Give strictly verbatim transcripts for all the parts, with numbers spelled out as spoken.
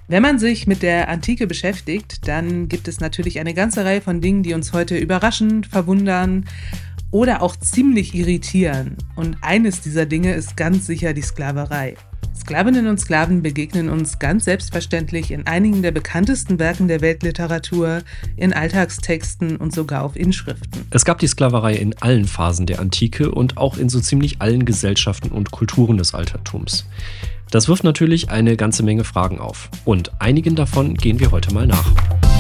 Wenn man sich mit der Antike beschäftigt, dann gibt es natürlich eine ganze Reihe von Dingen, die uns heute überraschen, verwundern oder auch ziemlich irritieren. Und eines dieser Dinge ist ganz sicher die Sklaverei. Sklavinnen und Sklaven begegnen uns ganz selbstverständlich in einigen der bekanntesten Werken der Weltliteratur, in Alltagstexten und sogar auf Inschriften. Es gab die Sklaverei in allen Phasen der Antike und auch in so ziemlich allen Gesellschaften und Kulturen des Altertums. Das wirft natürlich eine ganze Menge Fragen auf. Und einigen davon gehen wir heute mal nach.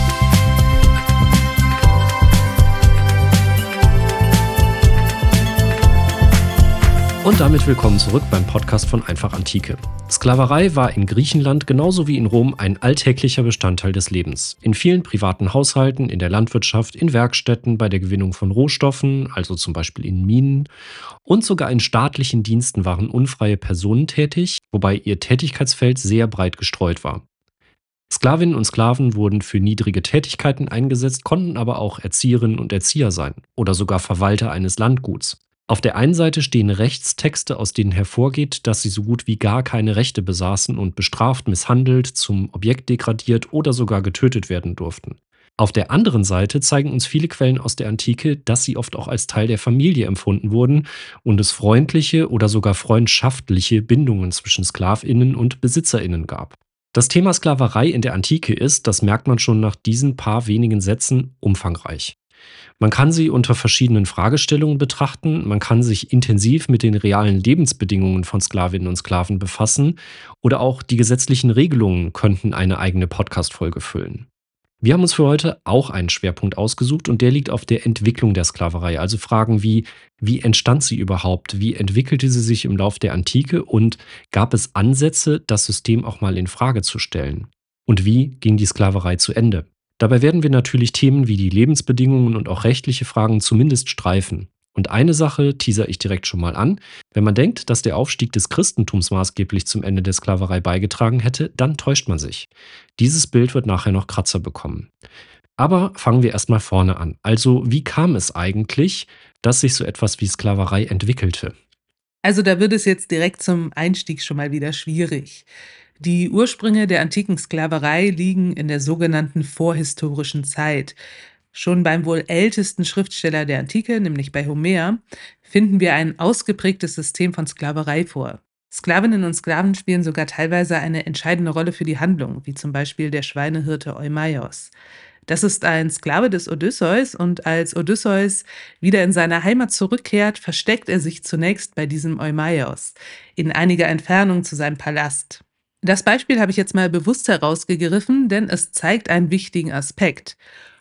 Und damit willkommen zurück beim Podcast von Einfach Antike. Sklaverei war in Griechenland genauso wie in Rom ein alltäglicher Bestandteil des Lebens. In vielen privaten Haushalten, in der Landwirtschaft, in Werkstätten, bei der Gewinnung von Rohstoffen, also zum Beispiel in Minen, und sogar in staatlichen Diensten waren unfreie Personen tätig, wobei ihr Tätigkeitsfeld sehr breit gestreut war. Sklavinnen und Sklaven wurden für niedrige Tätigkeiten eingesetzt, konnten aber auch Erzieherinnen und Erzieher sein oder sogar Verwalter eines Landguts. Auf der einen Seite stehen Rechtstexte, aus denen hervorgeht, dass sie so gut wie gar keine Rechte besaßen und bestraft, misshandelt, zum Objekt degradiert oder sogar getötet werden durften. Auf der anderen Seite zeigen uns viele Quellen aus der Antike, dass sie oft auch als Teil der Familie empfunden wurden und es freundliche oder sogar freundschaftliche Bindungen zwischen SklavInnen und BesitzerInnen gab. Das Thema Sklaverei in der Antike ist, das merkt man schon nach diesen paar wenigen Sätzen, umfangreich. Man kann sie unter verschiedenen Fragestellungen betrachten, man kann sich intensiv mit den realen Lebensbedingungen von Sklavinnen und Sklaven befassen oder auch die gesetzlichen Regelungen könnten eine eigene Podcast-Folge füllen. Wir haben uns für heute auch einen Schwerpunkt ausgesucht und der liegt auf der Entwicklung der Sklaverei, also Fragen wie, wie entstand sie überhaupt, wie entwickelte sie sich im Lauf der Antike und gab es Ansätze, das System auch mal in Frage zu stellen? Und wie ging die Sklaverei zu Ende? Dabei werden wir natürlich Themen wie die Lebensbedingungen und auch rechtliche Fragen zumindest streifen. Und eine Sache teaser ich direkt schon mal an. Wenn man denkt, dass der Aufstieg des Christentums maßgeblich zum Ende der Sklaverei beigetragen hätte, dann täuscht man sich. Dieses Bild wird nachher noch Kratzer bekommen. Aber fangen wir erstmal vorne an. Also, wie kam es eigentlich, dass sich so etwas wie Sklaverei entwickelte? Also da wird es jetzt direkt zum Einstieg schon mal wieder schwierig. Die Ursprünge der antiken Sklaverei liegen in der sogenannten vorhistorischen Zeit. Schon beim wohl ältesten Schriftsteller der Antike, nämlich bei Homer, finden wir ein ausgeprägtes System von Sklaverei vor. Sklavinnen und Sklaven spielen sogar teilweise eine entscheidende Rolle für die Handlung, wie zum Beispiel der Schweinehirte Eumaios. Das ist ein Sklave des Odysseus und als Odysseus wieder in seine Heimat zurückkehrt, versteckt er sich zunächst bei diesem Eumaios in einiger Entfernung zu seinem Palast. Das Beispiel habe ich jetzt mal bewusst herausgegriffen, denn es zeigt einen wichtigen Aspekt.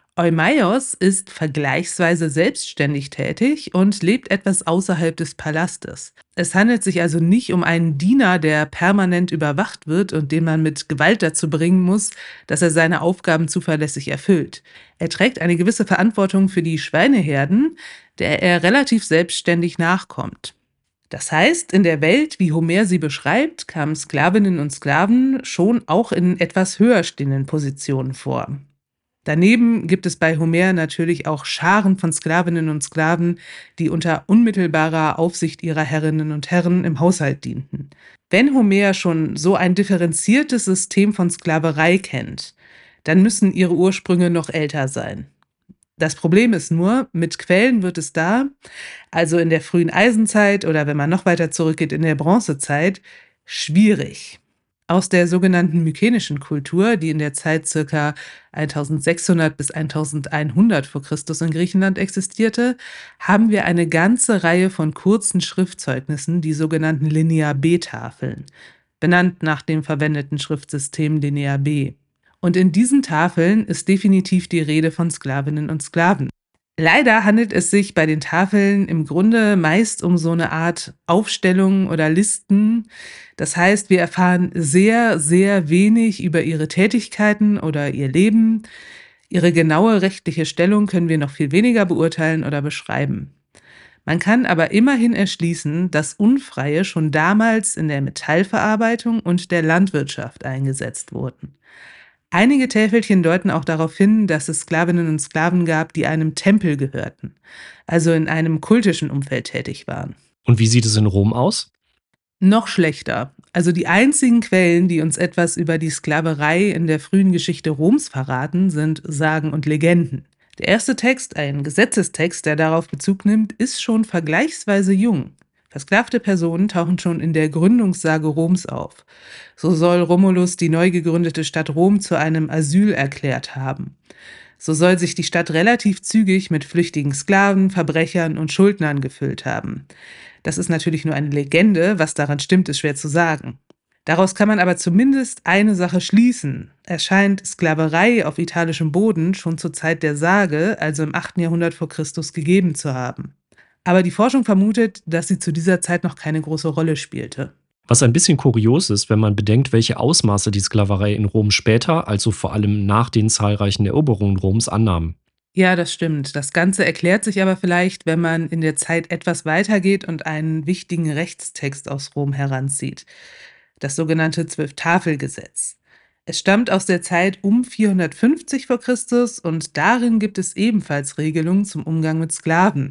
Eumaios ist vergleichsweise selbstständig tätig und lebt etwas außerhalb des Palastes. Es handelt sich also nicht um einen Diener, der permanent überwacht wird und den man mit Gewalt dazu bringen muss, dass er seine Aufgaben zuverlässig erfüllt. Er trägt eine gewisse Verantwortung für die Schweineherden, der er relativ selbstständig nachkommt. Das heißt, in der Welt, wie Homer sie beschreibt, kamen Sklavinnen und Sklaven schon auch in etwas höher stehenden Positionen vor. Daneben gibt es bei Homer natürlich auch Scharen von Sklavinnen und Sklaven, die unter unmittelbarer Aufsicht ihrer Herrinnen und Herren im Haushalt dienten. Wenn Homer schon so ein differenziertes System von Sklaverei kennt, dann müssen ihre Ursprünge noch älter sein. Das Problem ist nur, mit Quellen wird es da, also in der frühen Eisenzeit oder wenn man noch weiter zurückgeht in der Bronzezeit, schwierig. Aus der sogenannten mykenischen Kultur, die in der Zeit ca. eintausendsechshundert bis eintausendeinhundert vor Christus in Griechenland existierte, haben wir eine ganze Reihe von kurzen Schriftzeugnissen, die sogenannten Linear-B-Tafeln, benannt nach dem verwendeten Schriftsystem Linear B. Und in diesen Tafeln ist definitiv die Rede von Sklavinnen und Sklaven. Leider handelt es sich bei den Tafeln im Grunde meist um so eine Art Aufstellungen oder Listen. Das heißt, wir erfahren sehr, sehr wenig über ihre Tätigkeiten oder ihr Leben. Ihre genaue rechtliche Stellung können wir noch viel weniger beurteilen oder beschreiben. Man kann aber immerhin erschließen, dass Unfreie schon damals in der Metallverarbeitung und der Landwirtschaft eingesetzt wurden. Einige Täfelchen deuten auch darauf hin, dass es Sklavinnen und Sklaven gab, die einem Tempel gehörten, also in einem kultischen Umfeld tätig waren. Und wie sieht es in Rom aus? Noch schlechter. Also die einzigen Quellen, die uns etwas über die Sklaverei in der frühen Geschichte Roms verraten, sind Sagen und Legenden. Der erste Text, ein Gesetzestext, der darauf Bezug nimmt, ist schon vergleichsweise jung. Versklavte Personen tauchen schon in der Gründungssage Roms auf. So soll Romulus die neu gegründete Stadt Rom zu einem Asyl erklärt haben. So soll sich die Stadt relativ zügig mit flüchtigen Sklaven, Verbrechern und Schuldnern gefüllt haben. Das ist natürlich nur eine Legende, was daran stimmt, ist schwer zu sagen. Daraus kann man aber zumindest eine Sache schließen. Es scheint Sklaverei auf italischem Boden schon zur Zeit der Sage, also im achten Jahrhundert vor Christus, gegeben zu haben. Aber die Forschung vermutet, dass sie zu dieser Zeit noch keine große Rolle spielte. Was ein bisschen kurios ist, wenn man bedenkt, welche Ausmaße die Sklaverei in Rom später, also vor allem nach den zahlreichen Eroberungen Roms, annahm. Ja, das stimmt. Das Ganze erklärt sich aber vielleicht, wenn man in der Zeit etwas weitergeht und einen wichtigen Rechtstext aus Rom heranzieht. Das sogenannte Zwölftafelgesetz. Es stammt aus der Zeit um vierhundertfünfzig vor Christus und darin gibt es ebenfalls Regelungen zum Umgang mit Sklaven.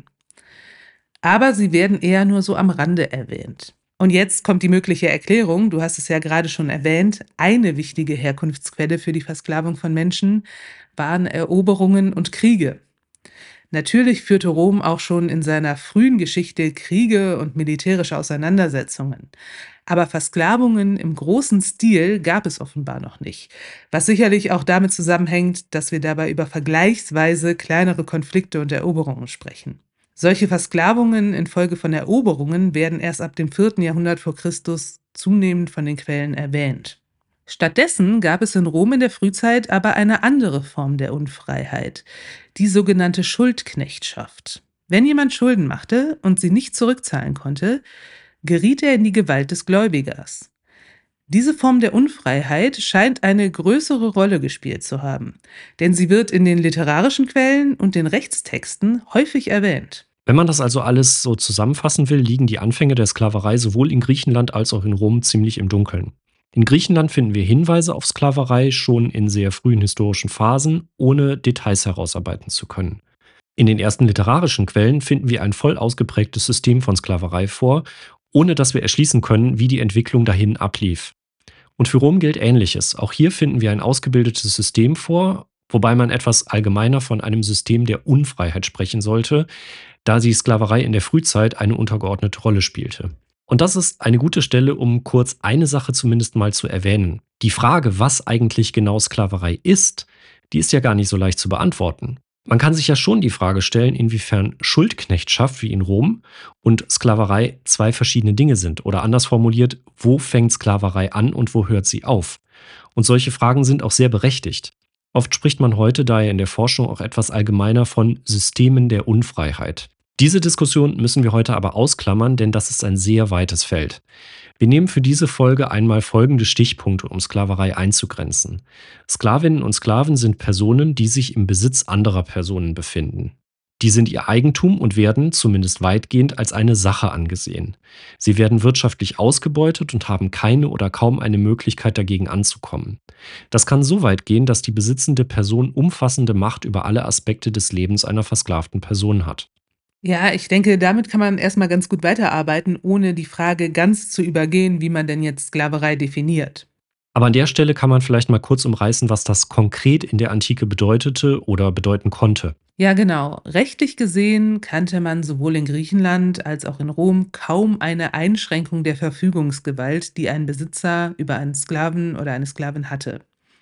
Aber sie werden eher nur so am Rande erwähnt. Und jetzt kommt die mögliche Erklärung, du hast es ja gerade schon erwähnt, eine wichtige Herkunftsquelle für die Versklavung von Menschen waren Eroberungen und Kriege. Natürlich führte Rom auch schon in seiner frühen Geschichte Kriege und militärische Auseinandersetzungen. Aber Versklavungen im großen Stil gab es offenbar noch nicht, was sicherlich auch damit zusammenhängt, dass wir dabei über vergleichsweise kleinere Konflikte und Eroberungen sprechen. Solche Versklavungen infolge von Eroberungen werden erst ab dem vierten Jahrhundert vor Christus zunehmend von den Quellen erwähnt. Stattdessen gab es in Rom in der Frühzeit aber eine andere Form der Unfreiheit, die sogenannte Schuldknechtschaft. Wenn jemand Schulden machte und sie nicht zurückzahlen konnte, geriet er in die Gewalt des Gläubigers. Diese Form der Unfreiheit scheint eine größere Rolle gespielt zu haben, denn sie wird in den literarischen Quellen und den Rechtstexten häufig erwähnt. Wenn man das also alles so zusammenfassen will, liegen die Anfänge der Sklaverei sowohl in Griechenland als auch in Rom ziemlich im Dunkeln. In Griechenland finden wir Hinweise auf Sklaverei schon in sehr frühen historischen Phasen, ohne Details herausarbeiten zu können. In den ersten literarischen Quellen finden wir ein voll ausgeprägtes System von Sklaverei vor, ohne dass wir erschließen können, wie die Entwicklung dahin ablief. Und für Rom gilt Ähnliches. Auch hier finden wir ein ausgebildetes System vor, wobei man etwas allgemeiner von einem System der Unfreiheit sprechen sollte, da die Sklaverei in der Frühzeit eine untergeordnete Rolle spielte. Und das ist eine gute Stelle, um kurz eine Sache zumindest mal zu erwähnen. Die Frage, was eigentlich genau Sklaverei ist, die ist ja gar nicht so leicht zu beantworten. Man kann sich ja schon die Frage stellen, inwiefern Schuldknechtschaft wie in Rom und Sklaverei zwei verschiedene Dinge sind. Oder anders formuliert, wo fängt Sklaverei an und wo hört sie auf? Und solche Fragen sind auch sehr berechtigt. Oft spricht man heute daher in der Forschung auch etwas allgemeiner von Systemen der Unfreiheit. Diese Diskussion müssen wir heute aber ausklammern, denn das ist ein sehr weites Feld. Wir nehmen für diese Folge einmal folgende Stichpunkte, um Sklaverei einzugrenzen. Sklavinnen und Sklaven sind Personen, die sich im Besitz anderer Personen befinden. Die sind ihr Eigentum und werden, zumindest weitgehend, als eine Sache angesehen. Sie werden wirtschaftlich ausgebeutet und haben keine oder kaum eine Möglichkeit, dagegen anzukommen. Das kann so weit gehen, dass die besitzende Person umfassende Macht über alle Aspekte des Lebens einer versklavten Person hat. Ja, ich denke, damit kann man erstmal ganz gut weiterarbeiten, ohne die Frage ganz zu übergehen, wie man denn jetzt Sklaverei definiert. Aber an der Stelle kann man vielleicht mal kurz umreißen, was das konkret in der Antike bedeutete oder bedeuten konnte. Ja, genau. Rechtlich gesehen kannte man sowohl in Griechenland als auch in Rom kaum eine Einschränkung der Verfügungsgewalt, die ein Besitzer über einen Sklaven oder eine Sklavin hatte.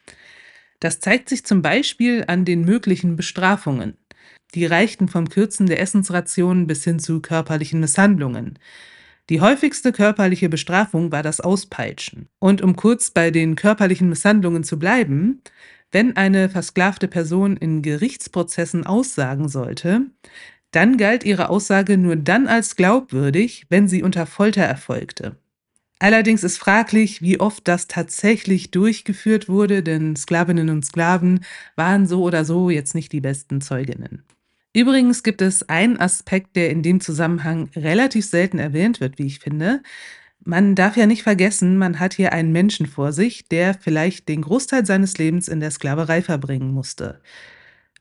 Das zeigt sich zum Beispiel an den möglichen Bestrafungen. Die reichten vom Kürzen der Essensrationen bis hin zu körperlichen Misshandlungen. Die häufigste körperliche Bestrafung war das Auspeitschen. Und um kurz bei den körperlichen Misshandlungen zu bleiben, wenn eine versklavte Person in Gerichtsprozessen aussagen sollte, dann galt ihre Aussage nur dann als glaubwürdig, wenn sie unter Folter erfolgte. Allerdings ist fraglich, wie oft das tatsächlich durchgeführt wurde, denn Sklavinnen und Sklaven waren so oder so jetzt nicht die besten Zeuginnen. Übrigens gibt es einen Aspekt, der in dem Zusammenhang relativ selten erwähnt wird, wie ich finde. Man darf ja nicht vergessen, man hat hier einen Menschen vor sich, der vielleicht den Großteil seines Lebens in der Sklaverei verbringen musste.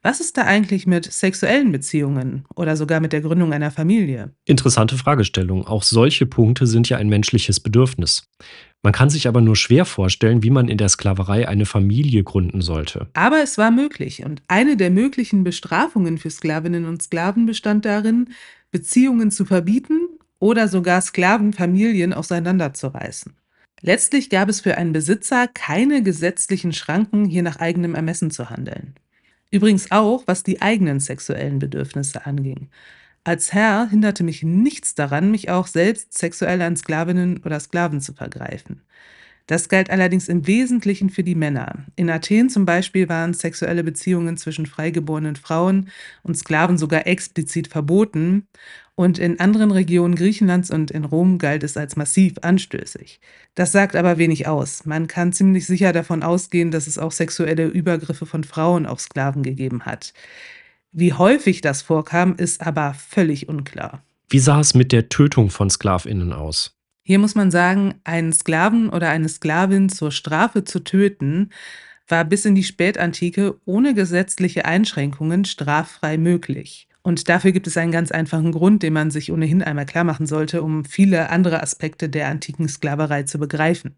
Was ist da eigentlich mit sexuellen Beziehungen oder sogar mit der Gründung einer Familie? Interessante Fragestellung. Auch solche Punkte sind ja ein menschliches Bedürfnis. Man kann sich aber nur schwer vorstellen, wie man in der Sklaverei eine Familie gründen sollte. Aber es war möglich und eine der möglichen Bestrafungen für Sklavinnen und Sklaven bestand darin, Beziehungen zu verbieten oder sogar Sklavenfamilien auseinanderzureißen. Letztlich gab es für einen Besitzer keine gesetzlichen Schranken, hier nach eigenem Ermessen zu handeln. Übrigens auch, was die eigenen sexuellen Bedürfnisse anging. Als Herr hinderte mich nichts daran, mich auch selbst sexuell an Sklavinnen oder Sklaven zu vergreifen. Das galt allerdings im Wesentlichen für die Männer. In Athen zum Beispiel waren sexuelle Beziehungen zwischen freigeborenen Frauen und Sklaven sogar explizit verboten und in anderen Regionen Griechenlands und in Rom galt es als massiv anstößig. Das sagt aber wenig aus. Man kann ziemlich sicher davon ausgehen, dass es auch sexuelle Übergriffe von Frauen auf Sklaven gegeben hat. Wie häufig das vorkam, ist aber völlig unklar. Wie sah es mit der Tötung von Sklavinnen aus? Hier muss man sagen, einen Sklaven oder eine Sklavin zur Strafe zu töten, war bis in die Spätantike ohne gesetzliche Einschränkungen straffrei möglich. Und dafür gibt es einen ganz einfachen Grund, den man sich ohnehin einmal klar machen sollte, um viele andere Aspekte der antiken Sklaverei zu begreifen.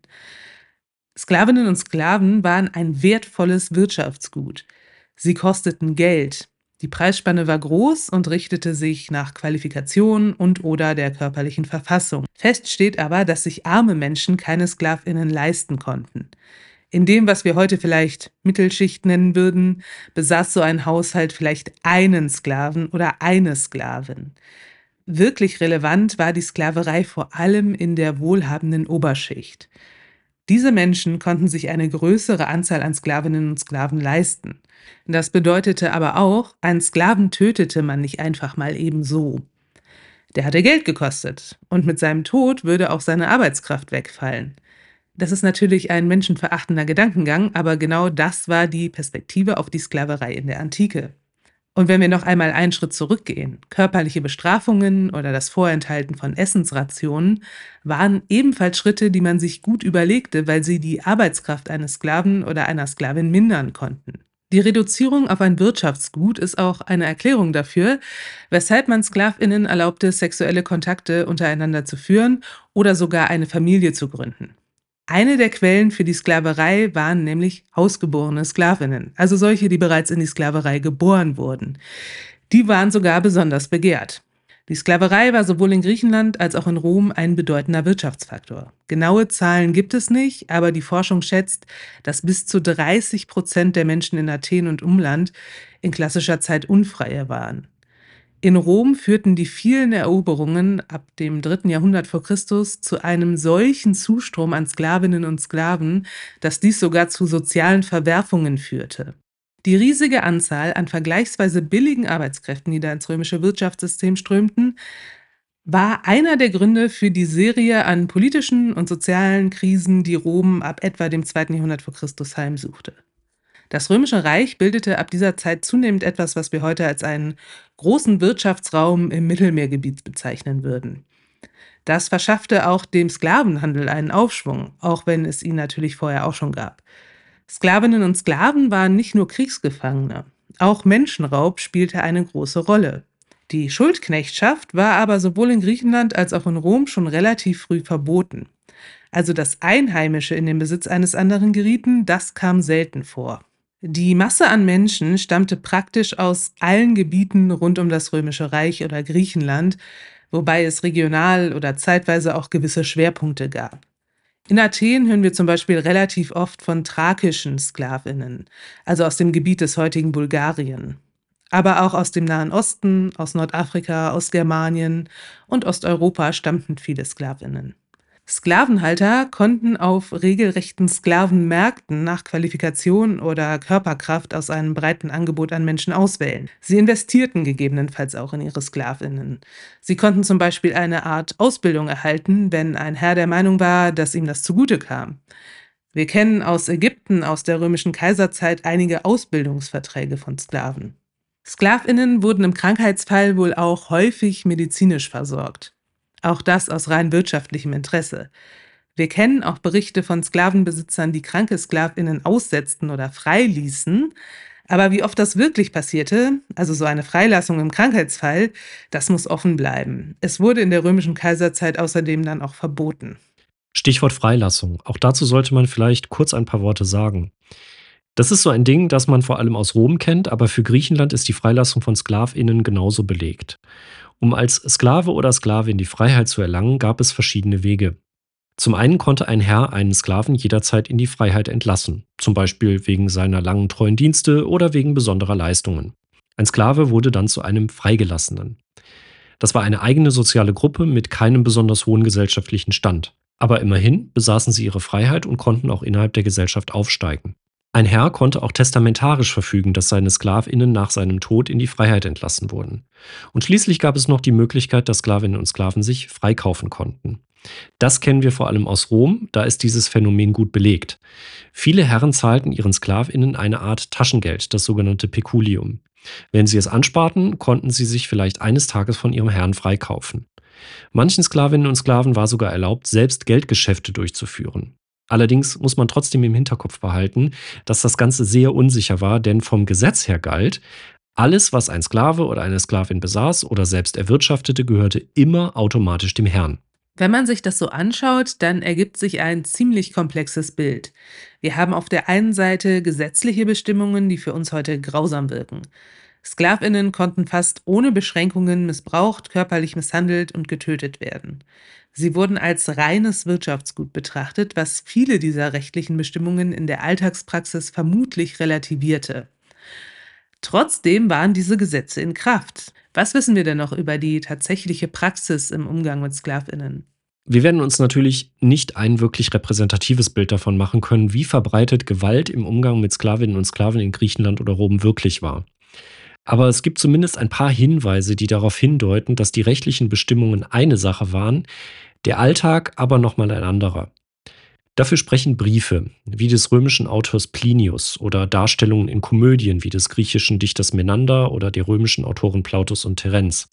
Sklavinnen und Sklaven waren ein wertvolles Wirtschaftsgut. Sie kosteten Geld. Die Preisspanne war groß und richtete sich nach Qualifikation und/oder der körperlichen Verfassung. Fest steht aber, dass sich arme Menschen keine Sklavinnen leisten konnten. In dem, was wir heute vielleicht Mittelschicht nennen würden, besaß so ein Haushalt vielleicht einen Sklaven oder eine Sklavin. Wirklich relevant war die Sklaverei vor allem in der wohlhabenden Oberschicht. Diese Menschen konnten sich eine größere Anzahl an Sklavinnen und Sklaven leisten. Das bedeutete aber auch, einen Sklaven tötete man nicht einfach mal eben so. Der hatte Geld gekostet und mit seinem Tod würde auch seine Arbeitskraft wegfallen. Das ist natürlich ein menschenverachtender Gedankengang, aber genau das war die Perspektive auf die Sklaverei in der Antike. Und wenn wir noch einmal einen Schritt zurückgehen, körperliche Bestrafungen oder das Vorenthalten von Essensrationen waren ebenfalls Schritte, die man sich gut überlegte, weil sie die Arbeitskraft eines Sklaven oder einer Sklavin mindern konnten. Die Reduzierung auf ein Wirtschaftsgut ist auch eine Erklärung dafür, weshalb man SklavInnen erlaubte, sexuelle Kontakte untereinander zu führen oder sogar eine Familie zu gründen. Eine der Quellen für die Sklaverei waren nämlich hausgeborene Sklavinnen, also solche, die bereits in die Sklaverei geboren wurden. Die waren sogar besonders begehrt. Die Sklaverei war sowohl in Griechenland als auch in Rom ein bedeutender Wirtschaftsfaktor. Genaue Zahlen gibt es nicht, aber die Forschung schätzt, dass bis zu dreißig Prozent der Menschen in Athen und Umland in klassischer Zeit Unfreie waren. In Rom führten die vielen Eroberungen ab dem dritten Jahrhundert vor Christus zu einem solchen Zustrom an Sklavinnen und Sklaven, dass dies sogar zu sozialen Verwerfungen führte. Die riesige Anzahl an vergleichsweise billigen Arbeitskräften, die da ins römische Wirtschaftssystem strömten, war einer der Gründe für die Serie an politischen und sozialen Krisen, die Rom ab etwa dem zweiten Jahrhundert vor Christus heimsuchte. Das Römische Reich bildete ab dieser Zeit zunehmend etwas, was wir heute als einen großen Wirtschaftsraum im Mittelmeergebiet bezeichnen würden. Das verschaffte auch dem Sklavenhandel einen Aufschwung, auch wenn es ihn natürlich vorher auch schon gab. Sklavinnen und Sklaven waren nicht nur Kriegsgefangene, auch Menschenraub spielte eine große Rolle. Die Schuldknechtschaft war aber sowohl in Griechenland als auch in Rom schon relativ früh verboten. Also dass Einheimische in den Besitz eines anderen gerieten, das kam selten vor. Die Masse an Menschen stammte praktisch aus allen Gebieten rund um das Römische Reich oder Griechenland, wobei es regional oder zeitweise auch gewisse Schwerpunkte gab. In Athen hören wir zum Beispiel relativ oft von thrakischen Sklavinnen, also aus dem Gebiet des heutigen Bulgarien. Aber auch aus dem Nahen Osten, aus Nordafrika, aus Germanien und Osteuropa stammten viele Sklavinnen. Sklavenhalter konnten auf regelrechten Sklavenmärkten nach Qualifikation oder Körperkraft aus einem breiten Angebot an Menschen auswählen. Sie investierten gegebenenfalls auch in ihre Sklavinnen. Sie konnten zum Beispiel eine Art Ausbildung erhalten, wenn ein Herr der Meinung war, dass ihm das zugute kam. Wir kennen aus Ägypten, aus der römischen Kaiserzeit, einige Ausbildungsverträge von Sklaven. Sklavinnen wurden im Krankheitsfall wohl auch häufig medizinisch versorgt. Auch das aus rein wirtschaftlichem Interesse. Wir kennen auch Berichte von Sklavenbesitzern, die kranke Sklavinnen aussetzten oder freiließen, Aber wie oft das wirklich passierte, also so eine Freilassung im Krankheitsfall, das muss offen bleiben. Es wurde in der römischen Kaiserzeit außerdem dann auch verboten. Stichwort Freilassung. Auch dazu sollte man vielleicht kurz ein paar Worte sagen. Das ist so ein Ding, das man vor allem aus Rom kennt, aber für Griechenland ist die Freilassung von SklavInnen genauso belegt. Um als Sklave oder Sklavin die Freiheit zu erlangen, gab es verschiedene Wege. Zum einen konnte ein Herr einen Sklaven jederzeit in die Freiheit entlassen, zum Beispiel wegen seiner langen treuen Dienste oder wegen besonderer Leistungen. Ein Sklave wurde dann zu einem Freigelassenen. Das war eine eigene soziale Gruppe mit keinem besonders hohen gesellschaftlichen Stand. Aber immerhin besaßen sie ihre Freiheit und konnten auch innerhalb der Gesellschaft aufsteigen. Ein Herr konnte auch testamentarisch verfügen, dass seine SklavInnen nach seinem Tod in die Freiheit entlassen wurden. Und schließlich gab es noch die Möglichkeit, dass Sklavinnen und Sklaven sich freikaufen konnten. Das kennen wir vor allem aus Rom, da ist dieses Phänomen gut belegt. Viele Herren zahlten ihren SklavInnen eine Art Taschengeld, das sogenannte Peculium. Wenn sie es ansparten, konnten sie sich vielleicht eines Tages von ihrem Herrn freikaufen. Manchen Sklavinnen und Sklaven war sogar erlaubt, selbst Geldgeschäfte durchzuführen. Allerdings muss man trotzdem im Hinterkopf behalten, dass das Ganze sehr unsicher war, denn vom Gesetz her galt, alles, was ein Sklave oder eine Sklavin besaß oder selbst erwirtschaftete, gehörte immer automatisch dem Herrn. Wenn man sich das so anschaut, dann ergibt sich ein ziemlich komplexes Bild. Wir haben auf der einen Seite gesetzliche Bestimmungen, die für uns heute grausam wirken. Sklavinnen konnten fast ohne Beschränkungen missbraucht, körperlich misshandelt und getötet werden. Sie wurden als reines Wirtschaftsgut betrachtet, was viele dieser rechtlichen Bestimmungen in der Alltagspraxis vermutlich relativierte. Trotzdem waren diese Gesetze in Kraft. Was wissen wir denn noch über die tatsächliche Praxis im Umgang mit Sklavinnen? Wir werden uns natürlich nicht ein wirklich repräsentatives Bild davon machen können, wie verbreitet Gewalt im Umgang mit Sklavinnen und Sklaven in Griechenland oder Rom wirklich war. Aber es gibt zumindest ein paar Hinweise, die darauf hindeuten, dass die rechtlichen Bestimmungen eine Sache waren, der Alltag aber nochmal ein anderer. Dafür sprechen Briefe, wie des römischen Autors Plinius oder Darstellungen in Komödien wie des griechischen Dichters Menander oder der römischen Autoren Plautus und Terenz.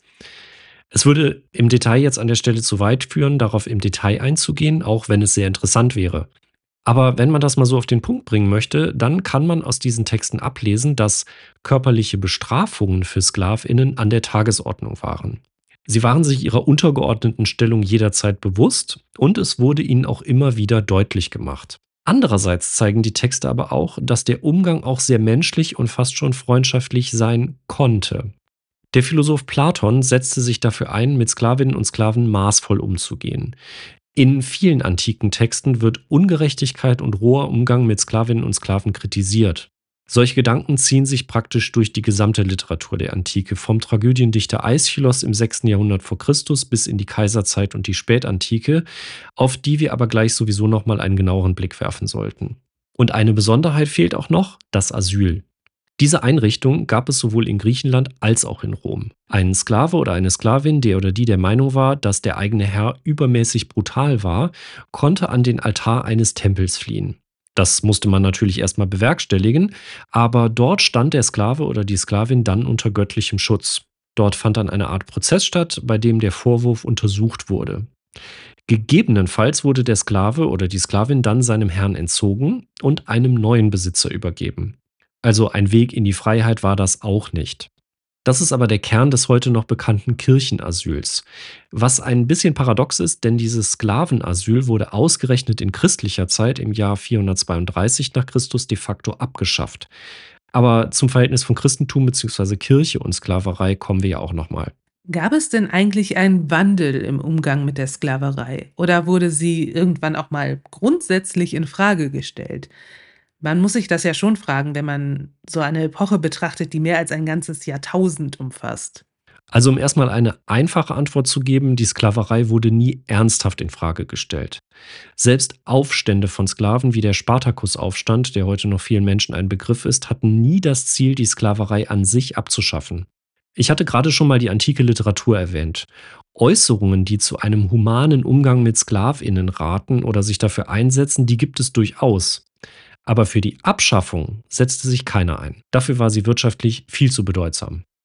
Es würde im Detail jetzt an der Stelle zu weit führen, darauf im Detail einzugehen, auch wenn es sehr interessant wäre. Aber wenn man das mal so auf den Punkt bringen möchte, dann kann man aus diesen Texten ablesen, dass körperliche Bestrafungen für SklavInnen an der Tagesordnung waren. Sie waren sich ihrer untergeordneten Stellung jederzeit bewusst und es wurde ihnen auch immer wieder deutlich gemacht. Andererseits zeigen die Texte aber auch, dass der Umgang auch sehr menschlich und fast schon freundschaftlich sein konnte. Der Philosoph Platon setzte sich dafür ein, mit Sklavinnen und Sklaven maßvoll umzugehen. In vielen antiken Texten wird Ungerechtigkeit und roher Umgang mit Sklavinnen und Sklaven kritisiert. Solche Gedanken ziehen sich praktisch durch die gesamte Literatur der Antike, vom Tragödiendichter Aeschylos im sechsten Jahrhundert vor Christus bis in die Kaiserzeit und die Spätantike, auf die wir aber gleich sowieso nochmal einen genaueren Blick werfen sollten. Und eine Besonderheit fehlt auch noch, das Asyl. Diese Einrichtung gab es sowohl in Griechenland als auch in Rom. Ein Sklave oder eine Sklavin, der oder die der Meinung war, dass der eigene Herr übermäßig brutal war, konnte an den Altar eines Tempels fliehen. Das musste man natürlich erstmal bewerkstelligen, aber dort stand der Sklave oder die Sklavin dann unter göttlichem Schutz. Dort fand dann eine Art Prozess statt, bei dem der Vorwurf untersucht wurde. Gegebenenfalls wurde der Sklave oder die Sklavin dann seinem Herrn entzogen und einem neuen Besitzer übergeben. Also ein Weg in die Freiheit war das auch nicht. Das ist aber der Kern des heute noch bekannten Kirchenasyls. Was ein bisschen paradox ist, denn dieses Sklavenasyl wurde ausgerechnet in christlicher Zeit im Jahr vierhundertzweiunddreißig nach Christus de facto abgeschafft. Aber zum Verhältnis von Christentum bzw. Kirche und Sklaverei kommen wir ja auch nochmal. Gab es denn eigentlich einen Wandel im Umgang mit der Sklaverei? Oder wurde sie irgendwann auch mal grundsätzlich in Frage gestellt? Man muss sich das ja schon fragen, wenn man so eine Epoche betrachtet, die mehr als ein ganzes Jahrtausend umfasst. Also um erstmal eine einfache Antwort zu geben, die Sklaverei wurde nie ernsthaft in Frage gestellt. Selbst Aufstände von Sklaven wie der Spartakusaufstand, der heute noch vielen Menschen ein Begriff ist, hatten nie das Ziel, die Sklaverei an sich abzuschaffen. Ich hatte gerade schon mal die antike Literatur erwähnt. Äußerungen, die zu einem humanen Umgang mit SklavInnen raten oder sich dafür einsetzen, die gibt es durchaus. Aber für die Abschaffung setzte sich keiner ein. Dafür war sie wirtschaftlich viel zu bedeutsam.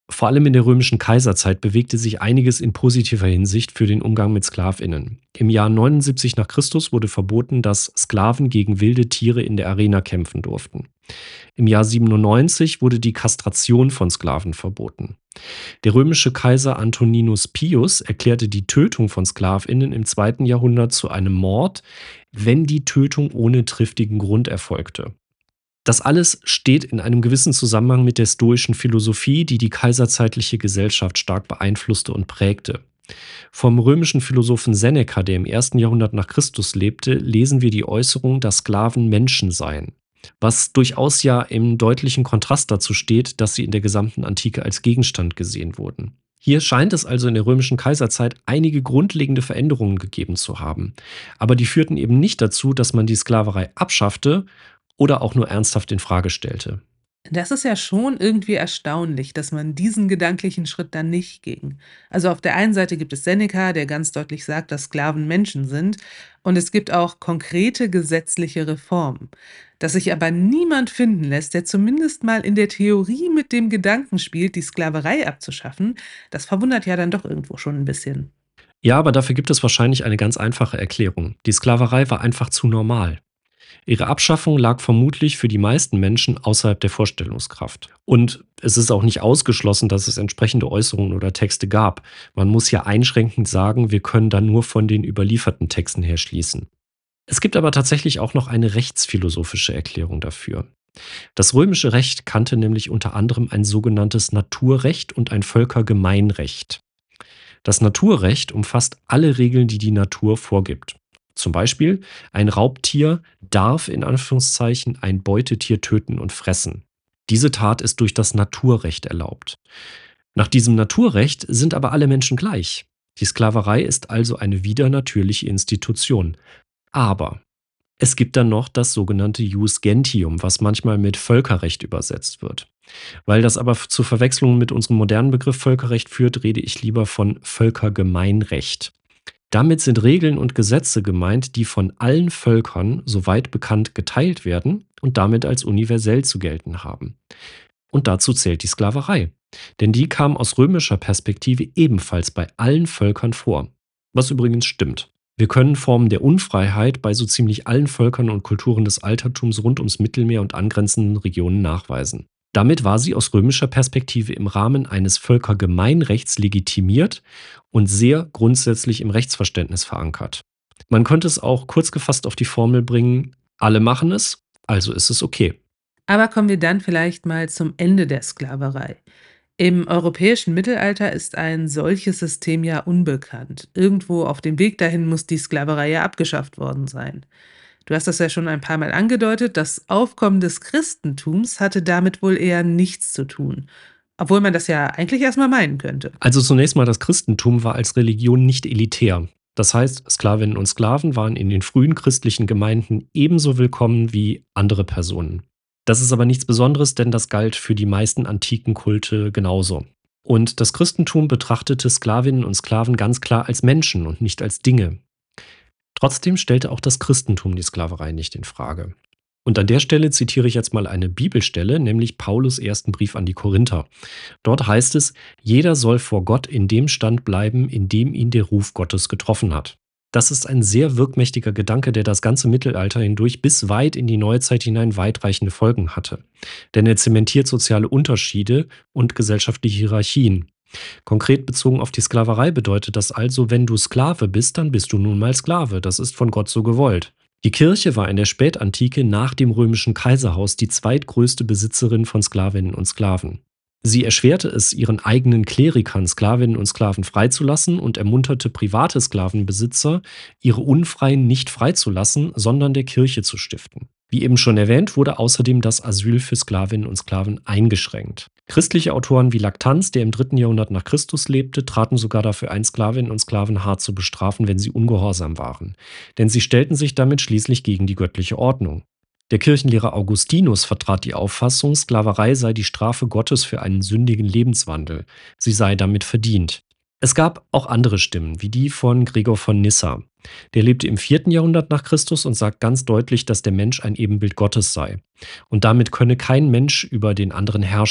Vor allem in der römischen Kaiserzeit bewegte sich einiges in positiver Hinsicht für den Umgang mit SklavInnen. Im Jahr neunundsiebzig nach Christus wurde verboten, dass Sklaven gegen wilde Tiere in der Arena kämpfen durften. Im Jahr siebenundneunzig wurde die Kastration von Sklaven verboten. Der römische Kaiser Antoninus Pius erklärte die Tötung von SklavInnen im zweiten Jahrhundert zu einem Mord, wenn die Tötung ohne triftigen Grund erfolgte. Das alles steht in einem gewissen Zusammenhang mit der stoischen Philosophie, die die kaiserzeitliche Gesellschaft stark beeinflusste und prägte. Vom römischen Philosophen Seneca, der im ersten Jahrhundert nach Christus lebte, lesen wir die Äußerung, dass Sklaven Menschen seien. Was durchaus ja im deutlichen Kontrast dazu steht, dass sie in der gesamten Antike als Gegenstand gesehen wurden. Hier scheint es also in der römischen Kaiserzeit einige grundlegende Veränderungen gegeben zu haben. Aber die führten eben nicht dazu, dass man die Sklaverei abschaffte oder auch nur ernsthaft in Frage stellte. Das ist ja schon irgendwie erstaunlich, dass man diesen gedanklichen Schritt dann nicht ging. Also auf der einen Seite gibt es Seneca, der ganz deutlich sagt, dass Sklaven Menschen sind, und es gibt auch konkrete gesetzliche Reformen. Dass sich aber niemand finden lässt, der zumindest mal in der Theorie mit dem Gedanken spielt, die Sklaverei abzuschaffen, das verwundert ja dann doch irgendwo schon ein bisschen. Ja, aber dafür gibt es wahrscheinlich eine ganz einfache Erklärung. Die Sklaverei war einfach zu normal. Ihre Abschaffung lag vermutlich für die meisten Menschen außerhalb der Vorstellungskraft. Und es ist auch nicht ausgeschlossen, dass es entsprechende Äußerungen oder Texte gab. Man muss ja einschränkend sagen, wir können da nur von den überlieferten Texten her schließen. Es gibt aber tatsächlich auch noch eine rechtsphilosophische Erklärung dafür. Das römische Recht kannte nämlich unter anderem ein sogenanntes Naturrecht und ein Völkergemeinrecht. Das Naturrecht umfasst alle Regeln, die die Natur vorgibt. Zum Beispiel, ein Raubtier darf in Anführungszeichen ein Beutetier töten und fressen. Diese Tat ist durch das Naturrecht erlaubt. Nach diesem Naturrecht sind aber alle Menschen gleich. Die Sklaverei ist also eine widernatürliche Institution. Aber es gibt dann noch das sogenannte Jus Gentium, was manchmal mit Völkerrecht übersetzt wird. Weil das aber zu Verwechslungen mit unserem modernen Begriff Völkerrecht führt, rede ich lieber von Völkergemeinrecht. Damit sind Regeln und Gesetze gemeint, die von allen Völkern, soweit bekannt, geteilt werden und damit als universell zu gelten haben. Und dazu zählt die Sklaverei. Denn die kam aus römischer Perspektive ebenfalls bei allen Völkern vor. Was übrigens stimmt. Wir können Formen der Unfreiheit bei so ziemlich allen Völkern und Kulturen des Altertums rund ums Mittelmeer und angrenzenden Regionen nachweisen. Damit war sie aus römischer Perspektive im Rahmen eines Völkergemeinrechts legitimiert und sehr grundsätzlich im Rechtsverständnis verankert. Man könnte es auch kurz gefasst auf die Formel bringen, alle machen es, also ist es okay. Aber kommen wir dann vielleicht mal zum Ende der Sklaverei. Im europäischen Mittelalter ist ein solches System ja unbekannt. Irgendwo auf dem Weg dahin muss die Sklaverei ja abgeschafft worden sein. Du hast das ja schon ein paar Mal angedeutet, das Aufkommen des Christentums hatte damit wohl eher nichts zu tun. Obwohl man das ja eigentlich erstmal meinen könnte. Also zunächst mal, das Christentum war als Religion nicht elitär. Das heißt, Sklavinnen und Sklaven waren in den frühen christlichen Gemeinden ebenso willkommen wie andere Personen. Das ist aber nichts Besonderes, denn das galt für die meisten antiken Kulte genauso. Und das Christentum betrachtete Sklavinnen und Sklaven ganz klar als Menschen und nicht als Dinge. Trotzdem stellte auch das Christentum die Sklaverei nicht in Frage. Und an der Stelle zitiere ich jetzt mal eine Bibelstelle, nämlich Paulus' ersten Brief an die Korinther. Dort heißt es, jeder soll vor Gott in dem Stand bleiben, in dem ihn der Ruf Gottes getroffen hat. Das ist ein sehr wirkmächtiger Gedanke, der das ganze Mittelalter hindurch bis weit in die Neuzeit hinein weitreichende Folgen hatte. Denn er zementiert soziale Unterschiede und gesellschaftliche Hierarchien. Konkret bezogen auf die Sklaverei bedeutet das also, wenn du Sklave bist, dann bist du nun mal Sklave. Das ist von Gott so gewollt. Die Kirche war in der Spätantike nach dem römischen Kaiserhaus die zweitgrößte Besitzerin von Sklavinnen und Sklaven. Sie erschwerte es ihren eigenen Klerikern, Sklavinnen und Sklaven freizulassen und ermunterte private Sklavenbesitzer, ihre Unfreien nicht freizulassen, sondern der Kirche zu stiften. Wie eben schon erwähnt, wurde außerdem das Asyl für Sklavinnen und Sklaven eingeschränkt. Christliche Autoren wie Laktanz, der im dritten Jahrhundert nach Christus lebte, traten sogar dafür ein, Sklavinnen und Sklaven hart zu bestrafen, wenn sie ungehorsam waren. Denn sie stellten sich damit schließlich gegen die göttliche Ordnung. Der Kirchenlehrer Augustinus vertrat die Auffassung, Sklaverei sei die Strafe Gottes für einen sündigen Lebenswandel. Sie sei damit verdient. Es gab auch andere Stimmen, wie die von Gregor von Nyssa. Der lebte im vierten Jahrhundert nach Christus und sagt ganz deutlich, dass der Mensch ein Ebenbild Gottes sei. Und damit könne kein Mensch über den anderen herrschen.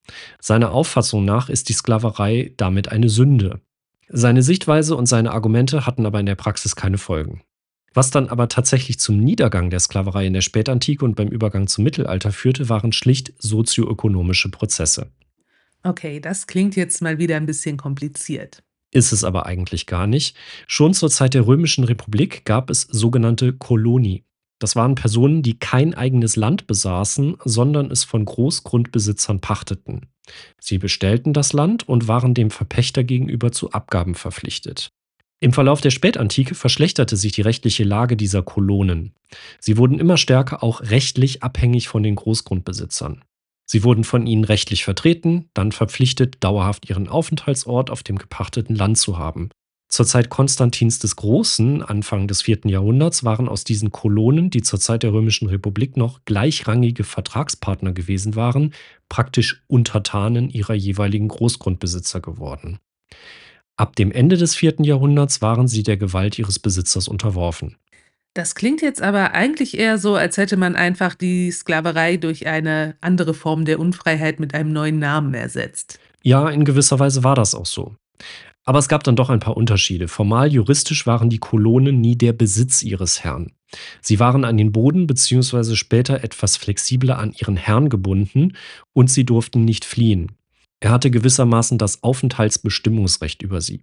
Seiner Auffassung nach ist die Sklaverei damit eine Sünde. Seine Sichtweise und seine Argumente hatten aber in der Praxis keine Folgen. Was dann aber tatsächlich zum Niedergang der Sklaverei in der Spätantike und beim Übergang zum Mittelalter führte, waren schlicht sozioökonomische Prozesse. Okay, das klingt jetzt mal wieder ein bisschen kompliziert. Ist es aber eigentlich gar nicht. Schon zur Zeit der Römischen Republik gab es sogenannte Koloni. Das waren Personen, die kein eigenes Land besaßen, sondern es von Großgrundbesitzern pachteten. Sie bestellten das Land und waren dem Verpächter gegenüber zu Abgaben verpflichtet. Im Verlauf der Spätantike verschlechterte sich die rechtliche Lage dieser Kolonen. Sie wurden immer stärker auch rechtlich abhängig von den Großgrundbesitzern. Sie wurden von ihnen rechtlich vertreten, dann verpflichtet, dauerhaft ihren Aufenthaltsort auf dem gepachteten Land zu haben. Zur Zeit Konstantins des Großen, Anfang des vierten Jahrhunderts, waren aus diesen Kolonen, die zur Zeit der Römischen Republik noch gleichrangige Vertragspartner gewesen waren, praktisch Untertanen ihrer jeweiligen Großgrundbesitzer geworden. Ab dem Ende des vierten Jahrhunderts waren sie der Gewalt ihres Besitzers unterworfen. Das klingt jetzt aber eigentlich eher so, als hätte man einfach die Sklaverei durch eine andere Form der Unfreiheit mit einem neuen Namen ersetzt. Ja, in gewisser Weise war das auch so. Aber es gab dann doch ein paar Unterschiede. Formal juristisch waren die Kolonen nie der Besitz ihres Herrn. Sie waren an den Boden bzw. später etwas flexibler an ihren Herrn gebunden und sie durften nicht fliehen. Er hatte gewissermaßen das Aufenthaltsbestimmungsrecht über sie.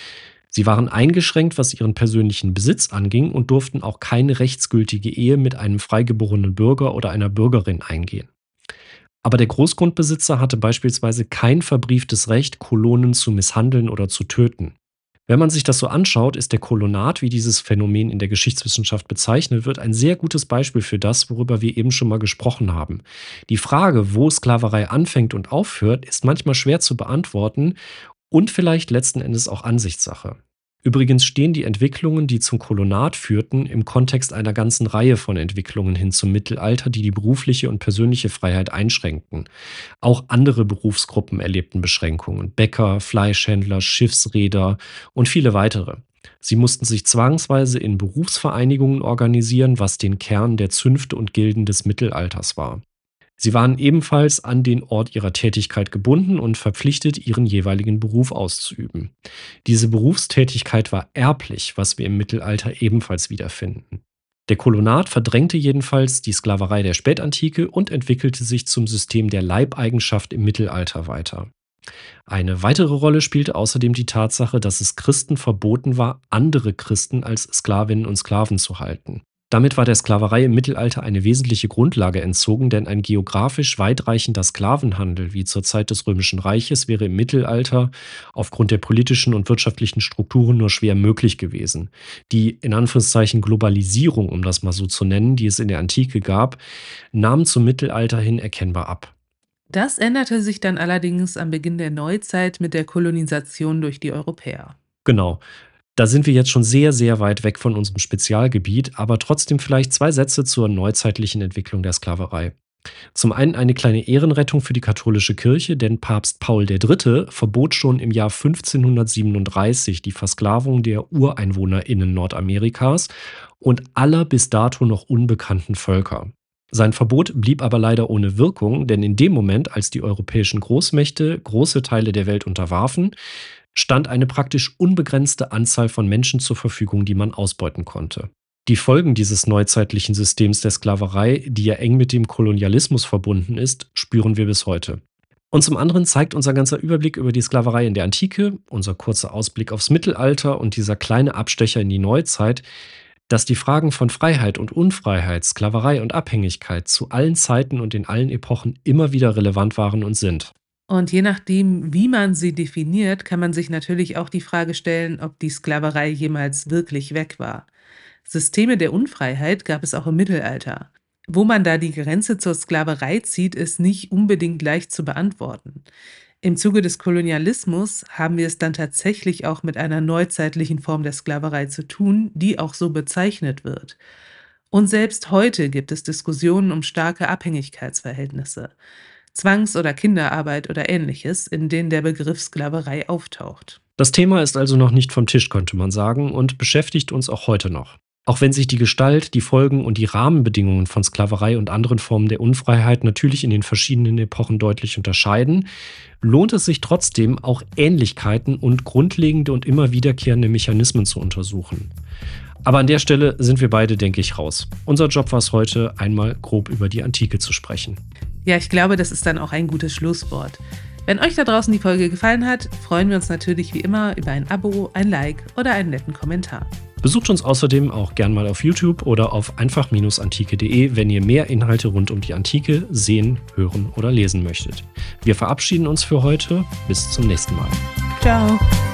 Sie waren eingeschränkt, was ihren persönlichen Besitz anging und durften auch keine rechtsgültige Ehe mit einem freigeborenen Bürger oder einer Bürgerin eingehen. Aber der Großgrundbesitzer hatte beispielsweise kein verbrieftes Recht, Kolonen zu misshandeln oder zu töten. Wenn man sich das so anschaut, ist der Kolonat, wie dieses Phänomen in der Geschichtswissenschaft bezeichnet wird, ein sehr gutes Beispiel für das, worüber wir eben schon mal gesprochen haben. Die Frage, wo Sklaverei anfängt und aufhört, ist manchmal schwer zu beantworten und vielleicht letzten Endes auch Ansichtssache. Übrigens stehen die Entwicklungen, die zum Kolonat führten, im Kontext einer ganzen Reihe von Entwicklungen hin zum Mittelalter, die die berufliche und persönliche Freiheit einschränkten. Auch andere Berufsgruppen erlebten Beschränkungen: Bäcker, Fleischhändler, Schiffsreeder und viele weitere. Sie mussten sich zwangsweise in Berufsvereinigungen organisieren, was den Kern der Zünfte und Gilden des Mittelalters war. Sie waren ebenfalls an den Ort ihrer Tätigkeit gebunden und verpflichtet, ihren jeweiligen Beruf auszuüben. Diese Berufstätigkeit war erblich, was wir im Mittelalter ebenfalls wiederfinden. Der Kolonat verdrängte jedenfalls die Sklaverei der Spätantike und entwickelte sich zum System der Leibeigenschaft im Mittelalter weiter. Eine weitere Rolle spielte außerdem die Tatsache, dass es Christen verboten war, andere Christen als Sklavinnen und Sklaven zu halten. Damit war der Sklaverei im Mittelalter eine wesentliche Grundlage entzogen, denn ein geografisch weitreichender Sklavenhandel wie zur Zeit des Römischen Reiches wäre im Mittelalter aufgrund der politischen und wirtschaftlichen Strukturen nur schwer möglich gewesen. Die in Anführungszeichen Globalisierung, um das mal so zu nennen, die es in der Antike gab, nahm zum Mittelalter hin erkennbar ab. Das änderte sich dann allerdings am Beginn der Neuzeit mit der Kolonisation durch die Europäer. Genau. Da sind wir jetzt schon sehr, sehr weit weg von unserem Spezialgebiet, aber trotzdem vielleicht zwei Sätze zur neuzeitlichen Entwicklung der Sklaverei. Zum einen eine kleine Ehrenrettung für die katholische Kirche, denn Papst Paul der Dritte verbot schon im Jahr fünfzehnhundertsiebenunddreißig die Versklavung der UreinwohnerInnen Nordamerikas und aller bis dato noch unbekannten Völker. Sein Verbot blieb aber leider ohne Wirkung, denn in dem Moment, als die europäischen Großmächte große Teile der Welt unterwarfen, stand eine praktisch unbegrenzte Anzahl von Menschen zur Verfügung, die man ausbeuten konnte. Die Folgen dieses neuzeitlichen Systems der Sklaverei, die ja eng mit dem Kolonialismus verbunden ist, spüren wir bis heute. Und zum anderen zeigt unser ganzer Überblick über die Sklaverei in der Antike, unser kurzer Ausblick aufs Mittelalter und dieser kleine Abstecher in die Neuzeit, dass die Fragen von Freiheit und Unfreiheit, Sklaverei und Abhängigkeit zu allen Zeiten und in allen Epochen immer wieder relevant waren und sind. Und je nachdem, wie man sie definiert, kann man sich natürlich auch die Frage stellen, ob die Sklaverei jemals wirklich weg war. Systeme der Unfreiheit gab es auch im Mittelalter. Wo man da die Grenze zur Sklaverei zieht, ist nicht unbedingt leicht zu beantworten. Im Zuge des Kolonialismus haben wir es dann tatsächlich auch mit einer neuzeitlichen Form der Sklaverei zu tun, die auch so bezeichnet wird. Und selbst heute gibt es Diskussionen um starke Abhängigkeitsverhältnisse, Zwangs- oder Kinderarbeit oder ähnliches, in denen der Begriff Sklaverei auftaucht. Das Thema ist also noch nicht vom Tisch, könnte man sagen, und beschäftigt uns auch heute noch. Auch wenn sich die Gestalt, die Folgen und die Rahmenbedingungen von Sklaverei und anderen Formen der Unfreiheit natürlich in den verschiedenen Epochen deutlich unterscheiden, lohnt es sich trotzdem, auch Ähnlichkeiten und grundlegende und immer wiederkehrende Mechanismen zu untersuchen. Aber an der Stelle sind wir beide, denke ich, raus. Unser Job war es heute, einmal grob über die Antike zu sprechen. Ja, ich glaube, das ist dann auch ein gutes Schlusswort. Wenn euch da draußen die Folge gefallen hat, freuen wir uns natürlich wie immer über ein Abo, ein Like oder einen netten Kommentar. Besucht uns außerdem auch gern mal auf YouTube oder auf einfach Bindestrich antike punkt de, wenn ihr mehr Inhalte rund um die Antike sehen, hören oder lesen möchtet. Wir verabschieden uns für heute. Bis zum nächsten Mal. Ciao.